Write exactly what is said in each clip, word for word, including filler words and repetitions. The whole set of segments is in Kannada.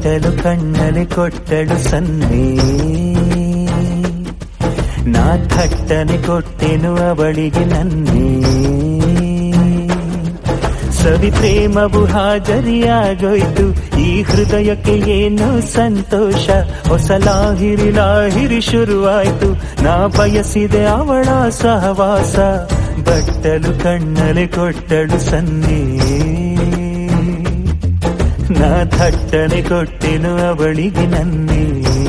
ಬಟ್ಟಲು ಕಣ್ಣಲ್ಲಿ ಕೊಟ್ಟಳು ಸನ್ನೆ, ನಾ ಥಟ್ಟನೆ ಕೊಟ್ಟೆನು ಅವಳಿಗೆ ನನ್ನೇ. ಸವಿ ಪ್ರೇಮವು ಹಾಜರಿಯಾಗೋಯ್ತು, ಈ ಹೃದಯಕ್ಕೆ ಏನೋ ಸಂತೋಷ. ಹೊಸ ಲಾಹಿರಿ ಲಾಹಿರಿ ಶುರುವಾಯ್ತು, ನಾ ಬಯಸಿದೆ ಅವಳ ಸಹವಾಸ. ಬಟ್ಟಲು ಕಣ್ಣಲ್ಲಿ ಕೊಟ್ಟಳು ಸನ್ನೆ, ನಾ ಥಟ್ಟನೆ ಕೊಟ್ಟೆನು ಅವಳಿಗೆ ನನ್ನೇ.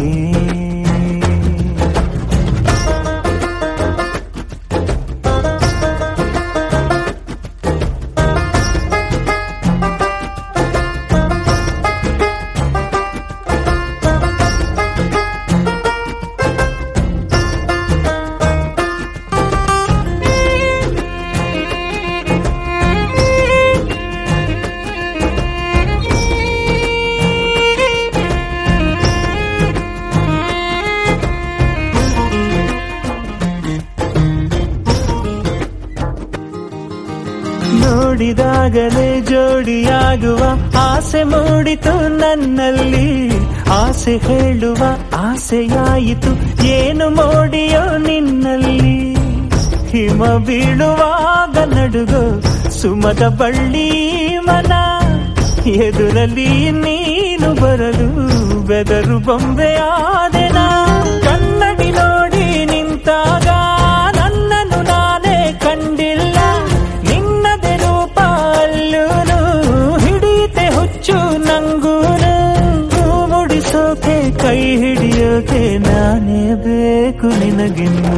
ನೋಡಿದಾಗಲೇ ಜೋಡಿಯಾಗುವ ಆಸೆ ಮೂಡಿತು ನನ್ನಲ್ಲಿ, ಆಸೆ ಹೇಳುವ ಆಸೆಯಾಯಿತು ಏನು ಮೋಡಿಯೋ ನಿನ್ನಲ್ಲಿ. ಹಿಮ ಬೀಳುವಾಗ ನಡುಗೋ ಸುಮದ ಬಳ್ಳಿ ಮನ, ಎದುರಲ್ಲಿ ನೀನು ಬರಲು ಬೆದರು ಬೊಂಬೆಯಾದೆನ. ಕನ್ನಡಿ ನೋಡಿ ನಿಂತಾಗ ನನ್ನನ್ನು ನಾನೇ ಕಂಡಿಲ್ಲ, ನಿನ್ನದೆ ರೂಪ ಅಲ್ಲೂನು ಹಿಡಿಯುತ್ತೆ ಹುಚ್ಚು ನಂಗೂನು. ಮುಡಿಸೋಕೆ ಕೈ ಹಿಡಿಯೋಕೆ ನಾನೇ ಬೇಕು ನಿನಗಿನ್ನು.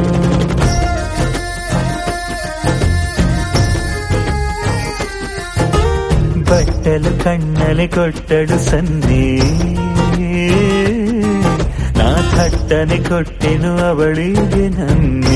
ಬಟ್ಟಲು ಕಣ್ಣಲ್ಲಿ ಕೊಟ್ಟಳು ಸನ್ನೆ, ನಾ ಥಟ್ಟನೆ ಕೊಟ್ಟೆನು ಅವಳಿಗೆ ನನ್ನೇ.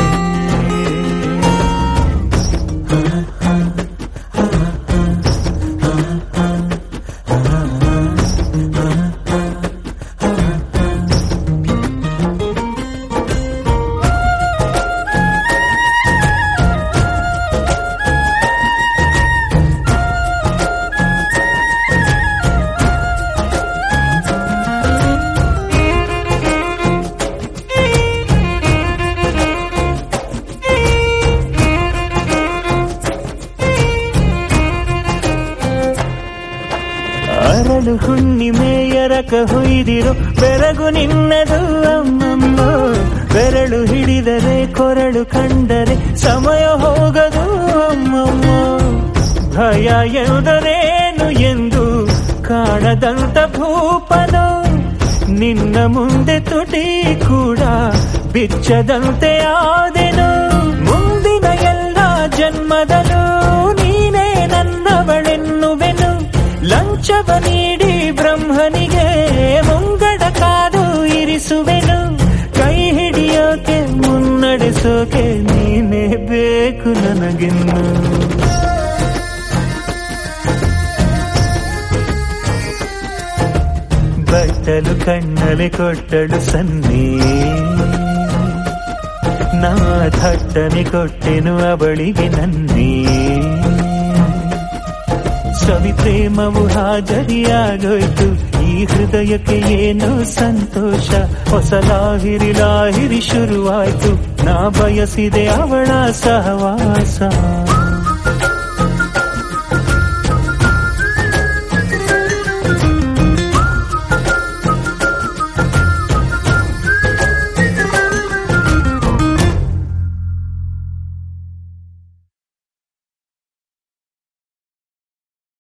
ಅರಳು ಹುಣ್ಣಿಮೆ ಎರಕ ಹೊಯ್ದಿರೋ ಬೆರಗು ನಿನ್ನದು ಅಮ್ಮಮ್ಮ. ಬೆರಳು ಹಿಡಿದರೆ ಕೊರಳು ಕಂಡರೆ ಸಮಯ ಹೋಗದು ಅಮ್ಮಮ್ಮ. ಭಯ ಎಂದರೇನು ಎಂದು ಕಾಣದಂತ ಭೂಪನು, ನಿನ್ನ ಮುಂದೆ ತುಟಿ ಕೂಡ ಬಿಚ್ಚದಂತೆ ಆದೆನು. ಮುಂದಿನ ಎಲ್ಲ ಜನ್ಮದಲ್ಲೂ ನೀನೇ ನನ್ನವಳೆನ್ನುವೆನು. ಲಂಚವ ನೀಡಿ ಬ್ರಹ್ಮನಿಗೆ ಮುಂಗಡ ಕಾದು ಇರಿಸುವೆನು. ಕೈ ಹಿಡಿಯೋಕೆ ಮುನ್ನಡೆಸೋಕೆ ನೀನೇ ಬೇಕು ನನಗಿನ್ನು. ಬಟ್ಟಲು ಕಣ್ಣಲ್ಲಿ ಕೊಟ್ಟಳು ಸನ್ನೆ, ನಾ ಥಟ್ಟನೆ ಕೊಟ್ಟೆನು ಅವಳಿಗೆ ನನ್ನೇ. ಸವಿ ಪ್ರೇಮವು ಹಾಜರಿಯಾಗೋಯ್ತು, ಈ ಹೃದಯಕ್ಕೆ ಏನೋ ಸಂತೋಷ. ಹೊಸ ಲಾಹಿರಿ ಲಾಹಿರಿ ಶುರುವಾಯ್ತು, ನಾ ಬಯಸಿದೆ ಅವಳ ಸಹವಾಸ.